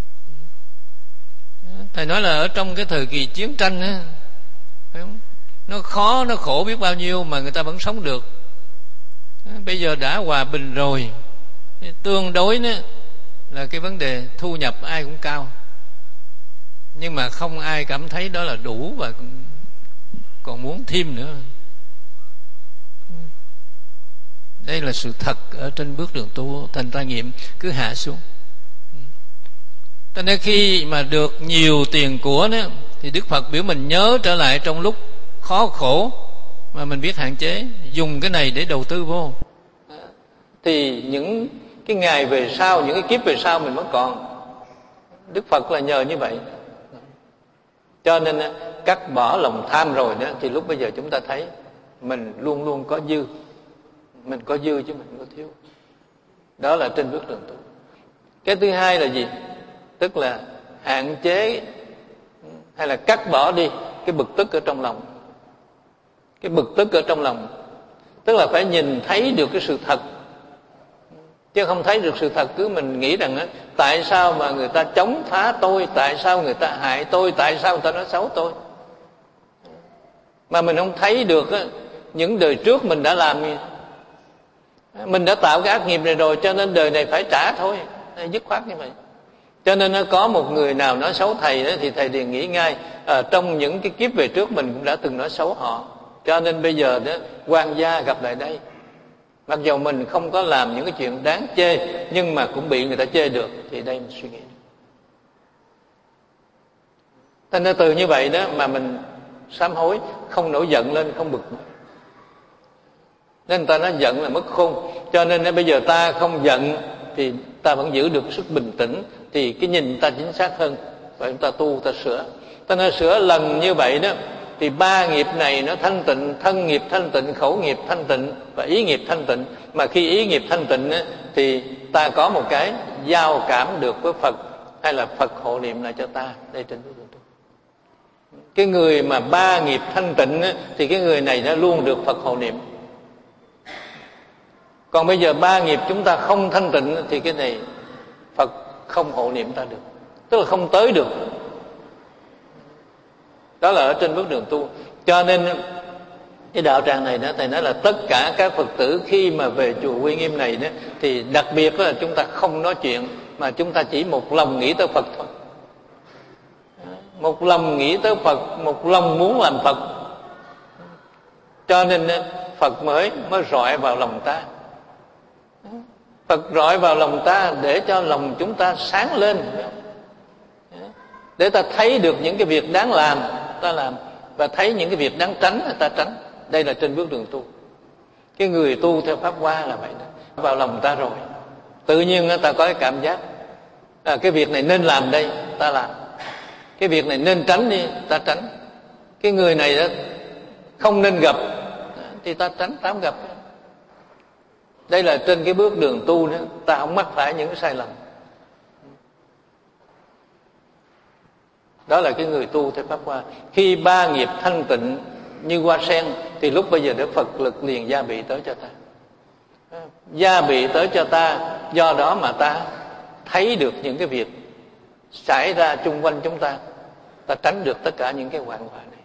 Thầy nói là ở trong cái thời kỳ chiến tranh á, phải không? Nó khó, nó khổ biết bao nhiêu mà người ta vẫn sống được. Bây giờ đã hòa bình rồi, tương đối đó là cái vấn đề thu nhập ai cũng cao, nhưng mà không ai cảm thấy đó là đủ và còn muốn thêm nữa. Đây là sự thật ở trên bước đường tu. Thành ta nghiệm cứ hạ xuống. Cho nên khi mà được nhiều tiền của đó, thì Đức Phật biểu mình nhớ trở lại trong lúc khó khổ mà mình biết hạn chế, dùng cái này để đầu tư vô, thì những cái ngày về sau, những cái kiếp về sau mình vẫn còn. Đức Phật là nhờ như vậy. Cho nên cắt bỏ lòng tham rồi đó, thì lúc bây giờ chúng ta thấy mình luôn luôn có dư. Mình có dư chứ mình không có thiếu. Đó là trên bước đường tu. Cái thứ hai là gì? Tức là hạn chế hay là cắt bỏ đi cái bực tức ở trong lòng. Cái bực tức ở trong lòng, tức là phải nhìn thấy được cái sự thật, chứ không thấy được sự thật cứ mình nghĩ rằng á, tại sao mà người ta chống phá tôi, tại sao người ta hại tôi, tại sao người ta nói xấu tôi, mà mình không thấy được á, những đời trước mình đã làm gì. Mình đã tạo cái ác nghiệp này rồi, cho nên đời này phải trả thôi. dứt khoát như vậy. Cho nên nó có một người nào nói xấu thầy đó, thì thầy liền nghĩ ngay à, trong những cái kiếp về trước mình cũng đã từng nói xấu họ, cho nên bây giờ đó quan gia gặp lại đây. Mặc dù mình không có làm những cái chuyện đáng chê, nhưng mà cũng bị người ta chê được, thì đây mình suy nghĩ. Thế nên từ như vậy đó mà mình sám hối, không nổi giận lên, không bực. Nên người ta nói giận là mất khôn. Cho nên bây giờ ta không giận thì ta vẫn giữ được sức bình tĩnh, thì cái nhìn ta chính xác hơn. Và chúng ta tu, ta sửa. Ta nói sửa lần như vậy đó, thì ba nghiệp này nó thanh tịnh, thân nghiệp thanh tịnh, khẩu nghiệp thanh tịnh và ý nghiệp thanh tịnh. Mà khi ý nghiệp thanh tịnh đó, thì ta có một cái giao cảm được với Phật, hay là Phật hộ niệm lại cho ta. Đây trên bước đường tu. Cái người mà ba nghiệp thanh tịnh đó, thì cái người này nó luôn được Phật hộ niệm. Còn bây giờ ba nghiệp chúng ta không thanh tịnh thì cái này Phật không hộ niệm ta được, tức là không tới được. Đó là ở trên bước đường tu. Cho nên cái đạo tràng này đó, thầy nói là tất cả các Phật tử khi mà về chùa Quy Nghiêm này đó, thì đặc biệt là chúng ta không nói chuyện, mà chúng ta chỉ một lòng nghĩ tới Phật thôi. Một lòng nghĩ tới Phật, một lòng muốn làm Phật. Cho nên Phật mới mới rọi vào lòng ta. Phật rọi vào lòng ta để cho lòng chúng ta sáng lên, để ta thấy được những cái việc đáng làm ta làm, và thấy những cái việc đáng tránh ta tránh. Đây là trên bước đường tu. Cái người tu theo Pháp Hoa là vậy đó. Vào lòng ta rồi, tự nhiên ta có cái cảm giác à, cái việc này nên làm đây ta làm, cái việc này nên tránh đi ta tránh, cái người này đó không nên gặp thì ta tránh, ta không gặp. Đây là trên cái bước đường tu đó, ta không mắc phải những cái sai lầm. Đó là cái người tu theo Pháp Hoa. Khi ba nghiệp thanh tịnh như hoa sen, thì lúc bây giờ Đức Phật lực liền gia bị tới cho ta. Gia bị tới cho ta, do đó mà ta thấy được những cái việc xảy ra chung quanh chúng ta, ta tránh được tất cả những cái hoạn họa này.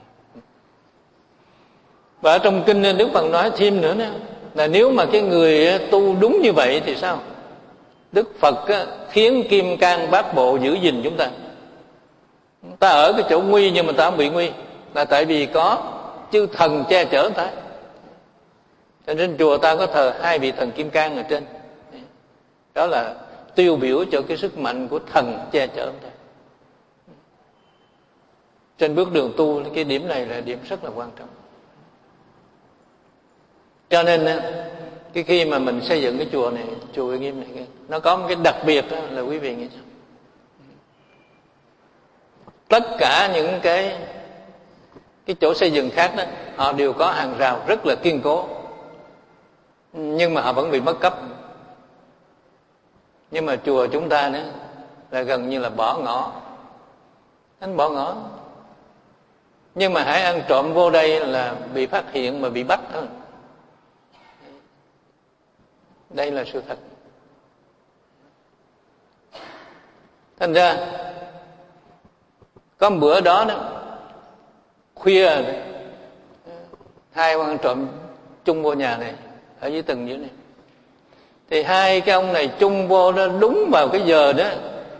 Và ở trong kinh Đức Phật nói thêm nữa đó, là nếu mà cái người tu đúng như vậy thì sao? Đức Phật khiến kim cang bát bộ giữ gìn chúng ta. Ta ở cái chỗ nguy nhưng mà ta không bị nguy, là tại vì có chư thần che chở ta. Cho nên chùa ta có thờ hai vị thần kim cang ở trên. Đó là tiêu biểu cho cái sức mạnh của thần che chở ta. Trên bước đường tu, cái điểm này là điểm rất là quan trọng. Cho nên cái khi mà mình xây dựng cái chùa này, chùa Uy Nghiêm này, nó có một cái đặc biệt đó, là quý vị nghĩ sao? Tất cả những cái cái chỗ xây dựng khác đó, họ đều có hàng rào rất là kiên cố, nhưng mà họ vẫn bị mất cấp. Nhưng mà chùa chúng ta nữa là gần như là bỏ ngỏ, anh bỏ ngỏ. Nhưng mà hãy ăn trộm vô đây là bị phát hiện mà bị bắt thôi. Đây là sự thật. Thành ra có một bữa đó đó, khuya hai ông ăn trộm chung vô nhà này, ở dưới tầng dưới này. Thì hai cái ông này chung vô đó đúng vào cái giờ đó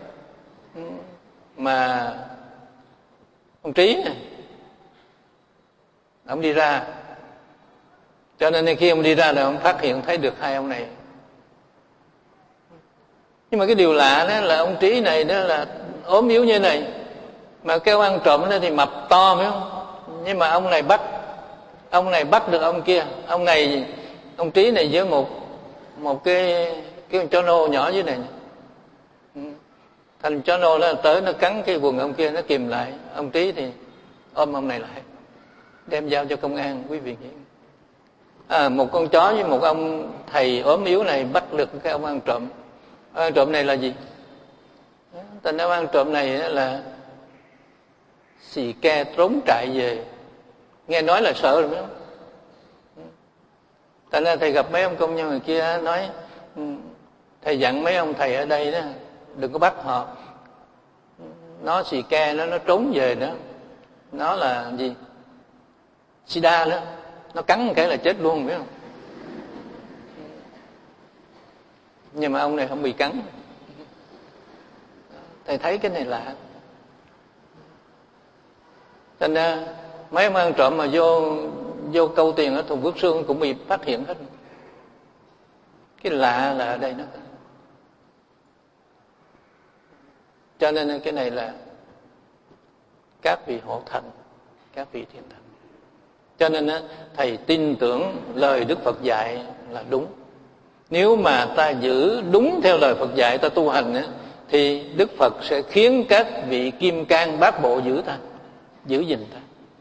mà ông Trí này, ông đi ra. Cho nên khi ông đi ra là ông phát hiện thấy được hai ông này. Nhưng mà cái điều lạ đó là ông Trí này đó là ốm yếu như này, mà cái ông ăn trộm đó thì mập to phải không? Nhưng mà ông này bắt ông này bắt được ông kia. Ông này, ông Trí này với một một cái cái chó nô nhỏ dưới này. Thành chó nô đó tới nó cắn cái quần ông kia, nó kìm lại. Ông Trí thì ôm ông này lại, đem giao cho công an, quý vị nghĩ. À, một con chó với một ông thầy ốm yếu này bắt được cái ông ăn trộm. Ông ăn trộm này là gì? Tên ông ăn trộm này là xì ke trốn trại về. Nghe nói là sợ rồi. Tại nên thầy gặp mấy ông công nhân người kia nói, thầy dặn mấy ông thầy ở đây đó đừng có bắt họ. Nó xì ke nó nó trốn về đó. Nó là gì? Sida đó. Nó cắn một cái là chết luôn, biết không? Nhưng mà ông này không bị cắn. Thầy thấy cái này lạ. Thành ra mấy ông ăn trộm mà vô vô câu tiền ở thùng Phước Sương cũng bị phát hiện hết. Cái lạ là ở đây nó. Cho nên cái này là các vị hộ thần, các vị thiên thần. Cho nên thầy tin tưởng lời Đức Phật dạy là đúng. Nếu mà ta giữ đúng theo lời Phật dạy, ta tu hành thì Đức Phật sẽ khiến các vị kim cang bát bộ giữ ta, giữ gìn ta.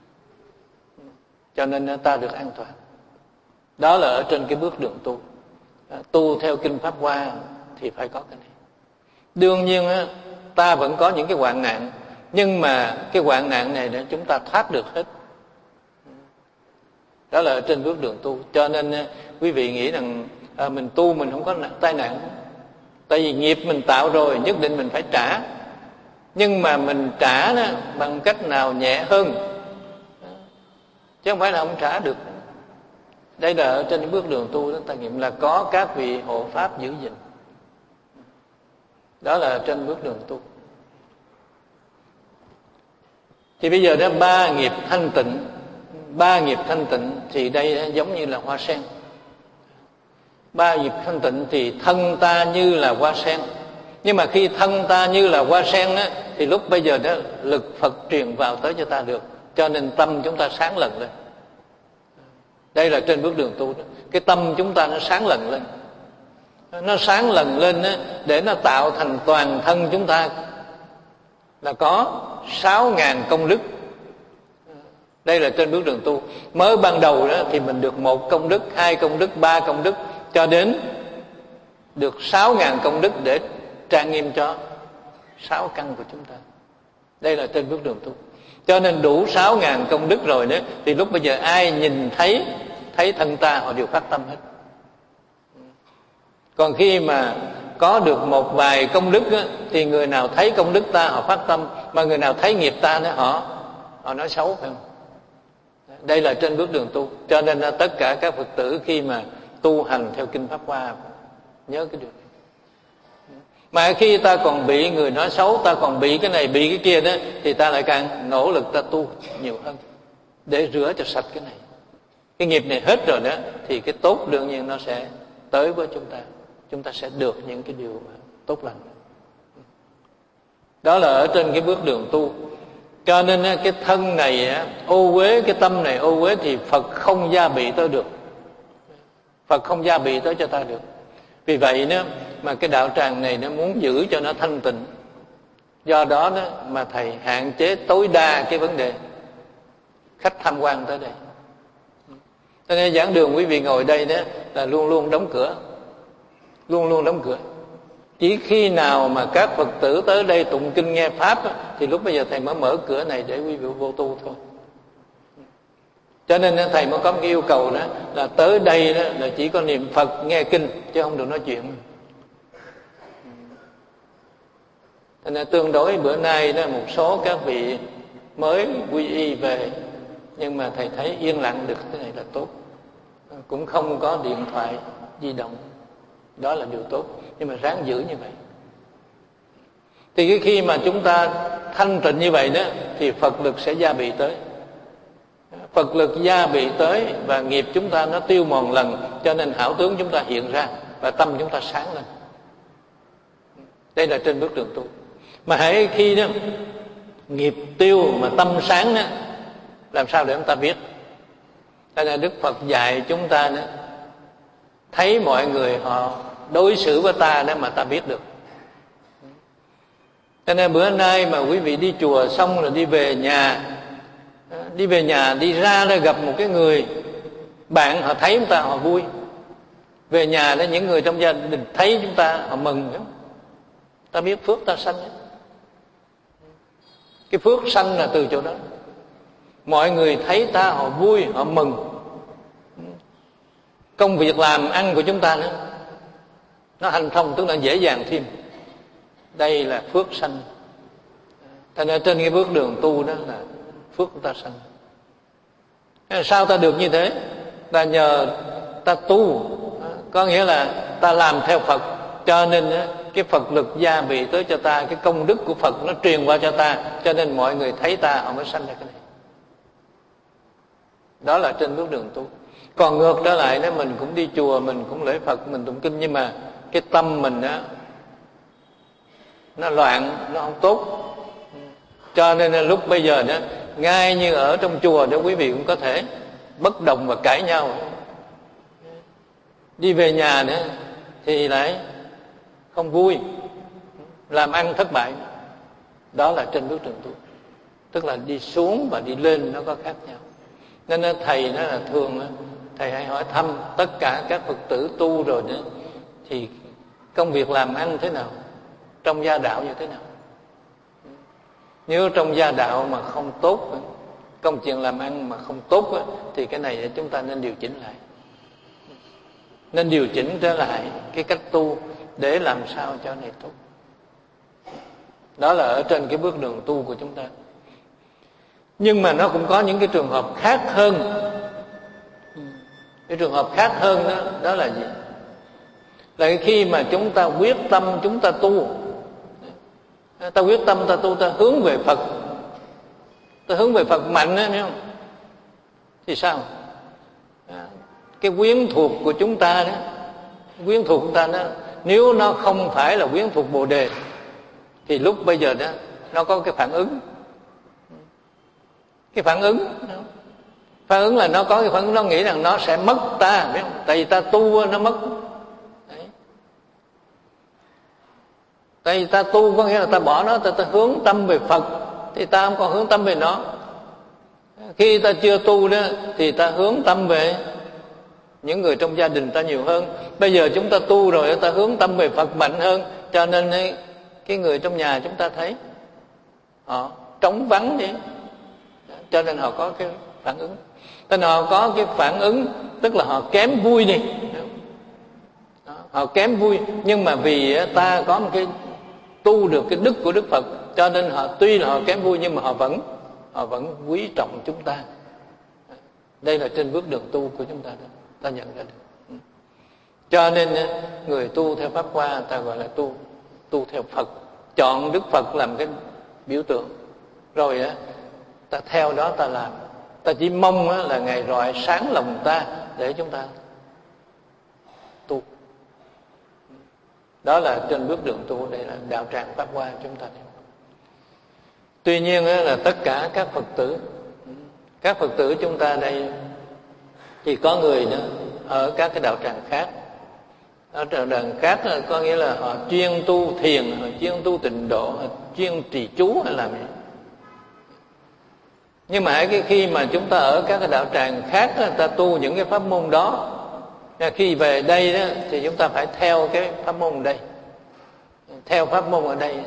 Cho nên ta được an toàn. Đó là ở trên cái bước đường tu. Tu theo Kinh Pháp Hoa thì phải có cái này. Đương nhiên ta vẫn có những cái hoạn nạn, nhưng mà cái hoạn nạn này để chúng ta thoát được hết. Đó là ở trên bước đường tu. Cho nên quý vị nghĩ rằng à, mình tu mình không có tai nạn. Tại vì nghiệp mình tạo rồi, nhất định mình phải trả. Nhưng mà mình trả đó, bằng cách nào nhẹ hơn, chứ không phải là không trả được. Đây là ở trên bước đường tu đó, ta nghiệm là có các vị hộ pháp giữ gìn. Đó là trên bước đường tu. Thì bây giờ đó ba nghiệp thanh tịnh, ba nghiệp thanh tịnh thì đây giống như là hoa sen. Ba nghiệp thanh tịnh thì thân ta như là hoa sen. Nhưng mà khi thân ta như là hoa sen đó, thì lúc bây giờ đó lực Phật truyền vào tới cho ta được. Cho nên tâm chúng ta sáng lần lên. Đây là trên bước đường tu đó. Cái tâm chúng ta nó sáng lần lên. Nó sáng lần lên đó, để nó tạo thành toàn thân chúng ta là có sáu ngàn công đức. Đây là trên bước đường tu. Mới ban đầu đó thì mình được một công đức, hai công đức, ba công đức, cho đến được sáu ngàn công đức để trang nghiêm cho sáu căn của chúng ta. Đây là trên bước đường tu. Cho nên đủ sáu ngàn công đức rồi đó, thì lúc bây giờ ai nhìn thấy thấy thân ta họ đều phát tâm hết. Còn khi mà có được một vài công đức á, thì người nào thấy công đức ta họ phát tâm, mà người nào thấy nghiệp ta đó họ họ nói xấu, phải không? Đây là trên bước đường tu. Cho nên là tất cả các Phật tử khi mà tu hành theo Kinh Pháp Hoa nhớ cái điều này. Mà khi ta còn bị người nói xấu, ta còn bị cái này bị cái kia đó, thì ta lại càng nỗ lực ta tu nhiều hơn để rửa cho sạch cái này. Cái nghiệp này hết rồi đó thì cái tốt đương nhiên nó sẽ tới với chúng ta. Chúng ta sẽ được những cái điều tốt lành. Đó là ở trên cái bước đường tu. Cho nên cái thân này ô uế, cái tâm này ô uế thì Phật không gia bị tới được. Phật không gia bị tới cho ta được. Vì vậy đó mà cái đạo tràng này nó muốn giữ cho nó thanh tịnh. Do đó đó mà thầy hạn chế tối đa cái vấn đề khách tham quan tới đây. Cho nên giảng đường quý vị ngồi đây đó là luôn luôn đóng cửa. Luôn luôn đóng cửa. Chỉ khi nào mà các Phật tử tới đây tụng kinh nghe Pháp á, thì lúc bây giờ thầy mới mở cửa này để quý vị vô tu thôi. Cho nên thầy mới có một cái yêu cầu đó là tới đây đó là chỉ có niệm Phật nghe kinh chứ không được nói chuyện. Cho nên tương đối bữa nay đó một số các vị mới quy y về, nhưng mà thầy thấy yên lặng được thế này là tốt. Cũng không có điện thoại di động. Đó là điều tốt. Nhưng mà ráng giữ như vậy. Thì cái khi mà chúng ta thanh tịnh như vậy đó thì Phật lực sẽ gia bị tới. Phật lực gia bị tới và nghiệp chúng ta nó tiêu mòn lần, cho nên hảo tướng chúng ta hiện ra và tâm chúng ta sáng lên. Đây là trên bước đường tu. Mà hãy khi đó nghiệp tiêu mà tâm sáng đó, làm sao để chúng ta biết? Cho nên Đức Phật dạy chúng ta đó, thấy mọi người họ đối xử với ta đó mà ta biết được. Cho nên bữa nay mà quý vị đi chùa xong rồi đi về nhà, đi về nhà đi ra đó gặp một cái người bạn họ thấy chúng ta họ vui. Về nhà đó những người trong gia đình thấy chúng ta họ mừng. Ta biết phước ta sanh. Cái phước sanh là từ chỗ đó. Mọi người thấy ta họ vui, họ mừng. Công việc làm ăn của chúng ta nữa nó hành thông, tức là dễ dàng thêm. Đây là phước sanh. Thành ra trên cái bước đường tu đó là phước của ta sanh. Sao ta được như thế? Ta nhờ ta tu, có nghĩa là ta làm theo Phật, cho nên cái Phật lực gia vị tới cho ta, cái công đức của Phật nó truyền qua cho ta, cho nên mọi người thấy ta họ mới sanh ra cái này. Đó là trên bước đường tu. Còn ngược trở lại đó, mình cũng đi chùa, mình cũng lễ Phật, mình tụng kinh, nhưng mà cái tâm mình á nó loạn, nó không tốt. Cho nên là lúc bây giờ đó, ngay như ở trong chùa đó, quý vị cũng có thể bất đồng và cãi nhau. Đi về nhà nữa thì lại không vui, làm ăn thất bại. Đó là trên bước đường tu. Tức là đi xuống và đi lên nó có khác nhau. Nên thầy nó là thường thầy hãy hỏi thăm tất cả các Phật tử tu rồi nữa, thì công việc làm ăn thế nào, trong gia đạo như thế nào. Nếu trong gia đạo mà không tốt, công chuyện làm ăn mà không tốt, thì cái này chúng ta nên điều chỉnh lại. Nên điều chỉnh trở lại cái cách tu để làm sao cho này tốt. Đó là ở trên cái bước đường tu của chúng ta. Nhưng mà nó cũng có những cái trường hợp khác hơn. Cái trường hợp khác hơn đó, đó là gì? Là khi mà chúng ta quyết tâm chúng ta tu, ta quyết tâm ta tu, ta hướng về Phật, ta hướng về Phật mạnh đó, hiểu không? Thì sao? Cái quyến thuộc của chúng ta đó, quyến thuộc của chúng ta đó, nếu nó không phải là quyến thuộc Bồ Đề, thì lúc bây giờ đó nó có cái phản ứng. Cái phản ứng phản ứng là nó có cái phản ứng, nó nghĩ rằng nó sẽ mất ta, biết không? Tại vì ta tu nó mất. Đấy. Tại vì ta tu có nghĩa là ta bỏ nó, ta, ta hướng tâm về Phật, thì ta không còn hướng tâm về nó. Khi ta chưa tu đó thì ta hướng tâm về những người trong gia đình ta nhiều hơn. Bây giờ chúng ta tu rồi, ta hướng tâm về Phật mạnh hơn, cho nên cái người trong nhà chúng ta thấy họ trống vắng đi, cho nên họ có cái phản ứng. Cho nên họ có cái phản ứng, tức là họ kém vui đi. Đó, họ kém vui, nhưng mà vì ta có một cái tu được cái đức của Đức Phật, cho nên họ tuy là họ kém vui, nhưng mà họ vẫn họ vẫn quý trọng chúng ta. Đây là trên bước đường tu của chúng ta đó, ta nhận ra được. Cho nên người tu theo Pháp Hoa ta gọi là tu tu theo Phật, chọn Đức Phật làm cái biểu tượng, rồi á ta theo đó ta làm. Ta chỉ mong á, là Ngài rọi sáng lòng ta để chúng ta tu. Đó là trên bước đường tu, đây là đạo tràng Pháp Hoa chúng ta. Tuy nhiên á, là tất cả các Phật tử, các Phật tử chúng ta đây thì có người nữa ở các cái đạo tràng khác. Ở đạo tràng khác có nghĩa là họ chuyên tu thiền, họ chuyên tu tịnh độ, họ chuyên trì chú hay làm gì. Nhưng mà cái khi mà chúng ta ở các cái đạo tràng khác, ta tu những cái pháp môn đó, khi về đây đó, thì chúng ta phải theo cái pháp môn ở đây, theo pháp môn ở đây,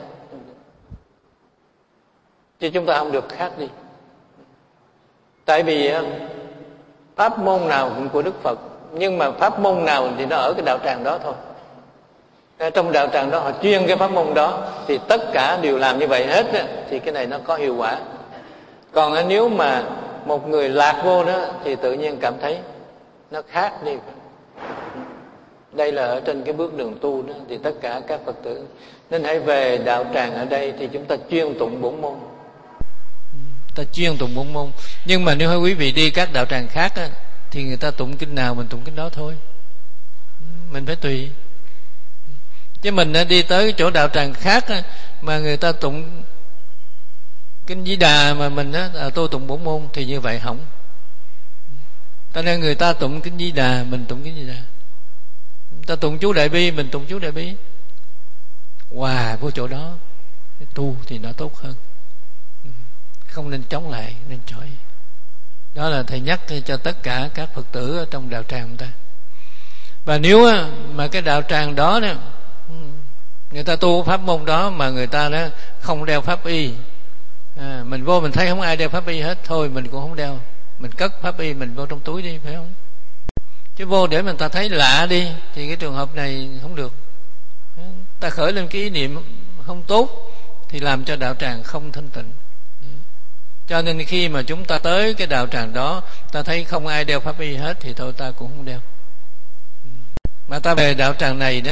chứ chúng ta không được khác đi. Tại vì pháp môn nào cũng của Đức Phật, nhưng mà pháp môn nào thì nó ở cái đạo tràng đó thôi. Trong đạo tràng đó họ chuyên cái pháp môn đó, thì tất cả đều làm như vậy hết, thì cái này nó có hiệu quả. Còn nếu mà một người lạc vô đó thì tự nhiên cảm thấy nó khác đi. Đây là ở trên cái bước đường tu đó, thì tất cả các Phật tử nên hãy về đạo tràng ở đây thì chúng ta chuyên tụng bổn môn. Ta chuyên tụng bổn môn. Nhưng mà nếu quý vị đi các đạo tràng khác á, thì người ta tụng kinh nào mình tụng kinh đó thôi. Mình phải tùy. Chứ mình đi tới chỗ đạo tràng khác á, mà người ta tụng kinh Di Đà mà mình á, à, tôi tụng bổn môn thì như vậy hỏng. Cho nên người ta tụng kinh Di Đà, mình tụng kinh Di Đà. Ta tụng chú Đại Bi, mình tụng chú Đại Bi. Hòa vô chỗ đó tu thì nó tốt hơn. Không nên chống lại, nên chọi. Đó là thầy nhắc cho tất cả các Phật tử ở trong đạo tràng ta. Và nếu mà cái đạo tràng đó, đó người ta tu pháp môn đó mà người ta đó không đeo pháp y, à, mình vô mình thấy không ai đeo pháp y hết, thôi mình cũng không đeo, mình cất pháp y mình vô trong túi đi, phải không? Chứ vô để mình ta thấy lạ đi thì cái trường hợp này không được. Ta khởi lên cái ý niệm không tốt thì làm cho đạo tràng không thanh tịnh. Cho nên khi mà chúng ta tới cái đạo tràng đó, ta thấy không ai đeo pháp y hết thì thôi ta cũng không đeo. Mà ta về đạo tràng này đó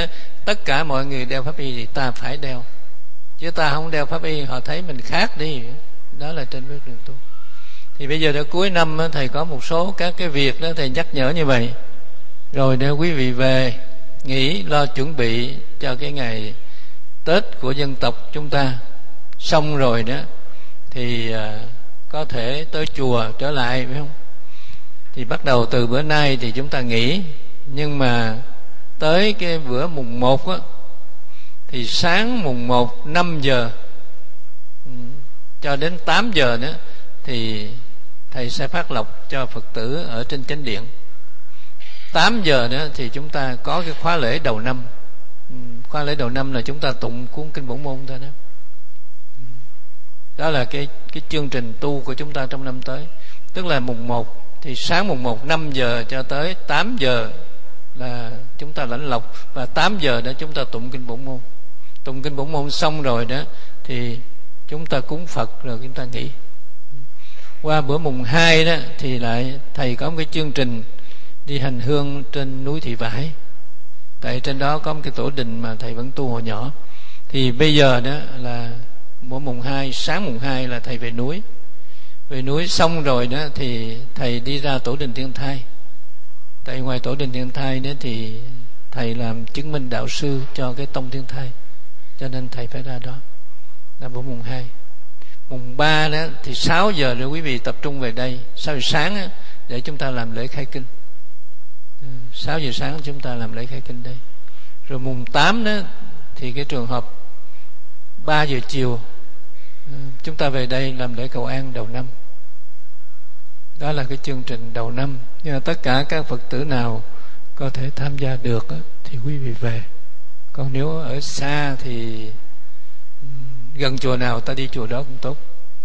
tất cả mọi người đeo pháp y thì ta phải đeo, chứ ta không đeo pháp y họ thấy mình khác đi. Đó là trên bước đường tu. Thì bây giờ đến cuối năm thầy có một số các cái việc đó thầy nhắc nhở như vậy, rồi để quý vị về nghỉ lo chuẩn bị cho cái ngày Tết của dân tộc chúng ta. Xong rồi đó thì à, có thể tới chùa trở lại, phải không? Thì bắt đầu từ bữa nay thì chúng ta nghỉ, nhưng mà tới cái bữa mùng một á, thì sáng mùng một năm giờ cho đến tám giờ nữa thì thầy sẽ phát lộc cho Phật tử ở trên chánh điện. Tám giờ nữa thì chúng ta có cái khóa lễ đầu năm. Khóa lễ đầu năm là chúng ta tụng cuốn kinh Bổn Môn thôi đó. Đó là cái cái chương trình tu của chúng ta trong năm tới. Tức là mùng một thì sáng mùng một năm giờ cho tới tám giờ là chúng ta lãnh lộc, và tám giờ đó chúng ta tụng kinh Bổn Môn. Tụng kinh Bổn Môn xong rồi đó thì chúng ta cúng Phật rồi chúng ta nghỉ. Qua bữa mùng hai đó thì lại thầy có một cái chương trình đi hành hương trên núi Thị Vải. Tại trên đó có một cái tổ đình mà thầy vẫn tu hồi nhỏ. Thì bây giờ đó là mỗi mùng hai, sáng mùng hai là thầy về núi. Về núi xong rồi đó thì thầy đi ra tổ đình Thiên Thai. Tại ngoài tổ đình Thiên Thai đó thì thầy làm chứng minh đạo sư cho cái tông Thiên Thai, cho nên thầy phải ra đó. Là bữa mùng hai. Mùng ba đó thì sáu giờ rồi quý vị tập trung về đây, sáu giờ sáng đó, để chúng ta làm lễ khai kinh. Sáu giờ sáng chúng ta làm lễ khai kinh đây. Rồi mùng tám đó thì cái trường hợp ba giờ chiều chúng ta về đây làm lễ cầu an đầu năm. Đó là cái chương trình đầu năm. Nhưng mà tất cả các Phật tử nào có thể tham gia được thì quý vị về. Còn nếu ở xa thì gần chùa nào ta đi chùa đó cũng tốt.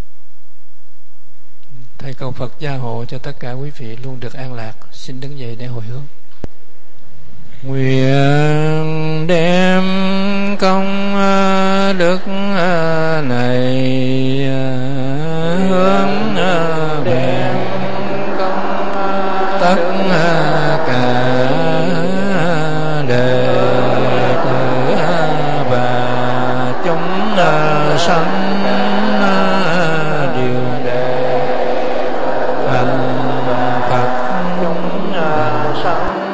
Thầy cầu Phật gia hộ cho tất cả quý vị luôn được an lạc. Xin đứng dậy để hồi hướng. Nguyện đem công đức này hướng đem công tất cả đệ tử và chúng sanh đều đệ thành Phật chúng sanh